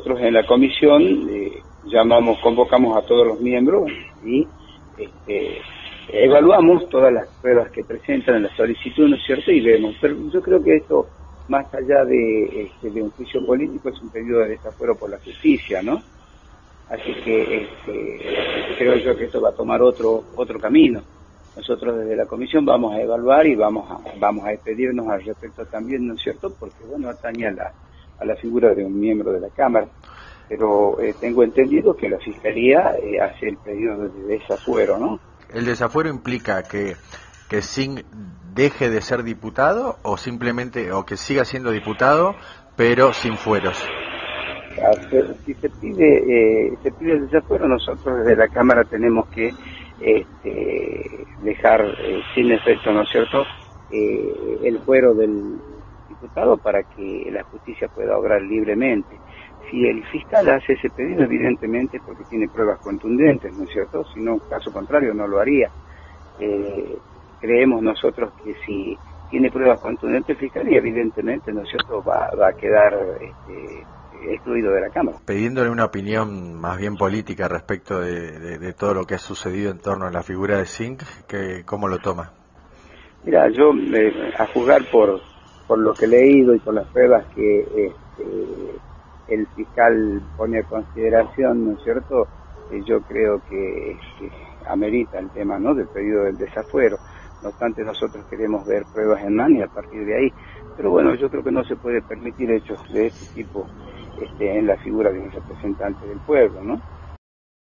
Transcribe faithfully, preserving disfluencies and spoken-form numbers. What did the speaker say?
nosotros en la comisión eh, llamamos, convocamos a todos los miembros y este, evaluamos todas las pruebas que presentan en la solicitud, ¿no es cierto? Y vemos, pero yo creo que esto, más allá de, este, de un juicio político, es un pedido de desafuero por la justicia, ¿no? Así que este, creo yo que esto va a tomar otro otro camino. Nosotros desde la comisión vamos a evaluar y vamos a vamos a expedirnos al respecto también, ¿no es cierto? Porque, bueno, atañe a la, a la figura de un miembro de la Cámara. Pero eh, tengo entendido que la Fiscalía eh, hace el pedido de desafuero, ¿no? ¿El desafuero implica que, que Singh deje de ser diputado o simplemente, o que siga siendo diputado, pero sin fueros? Si se pide, eh, se pide el desafuero, nosotros desde la Cámara tenemos que este, dejar eh, sin efecto, ¿no es cierto?, eh, el fuero del diputado para que la justicia pueda obrar libremente. Si el fiscal hace ese pedido, evidentemente porque tiene pruebas contundentes, ¿no es cierto?, si no, caso contrario no lo haría. Eh, creemos nosotros que si tiene pruebas contundentes el fiscal, y evidentemente, ¿no es cierto?, va, va a quedar este, excluido de la Cámara. Pidiéndole una opinión más bien política respecto de, de, de todo lo que ha sucedido en torno a la figura de Singh, que, ¿cómo lo toma? Mira, yo eh, a juzgar por, por lo que he leído y por las pruebas que este, el fiscal pone a consideración, ¿no es cierto?, eh, yo creo que, que amerita el tema, ¿no?, del pedido del desafuero. No obstante, nosotros queremos ver pruebas en mano y a partir de ahí. Pero bueno, yo creo que no se puede permitir hechos de este tipo este, en la figura de un representante del pueblo, ¿no?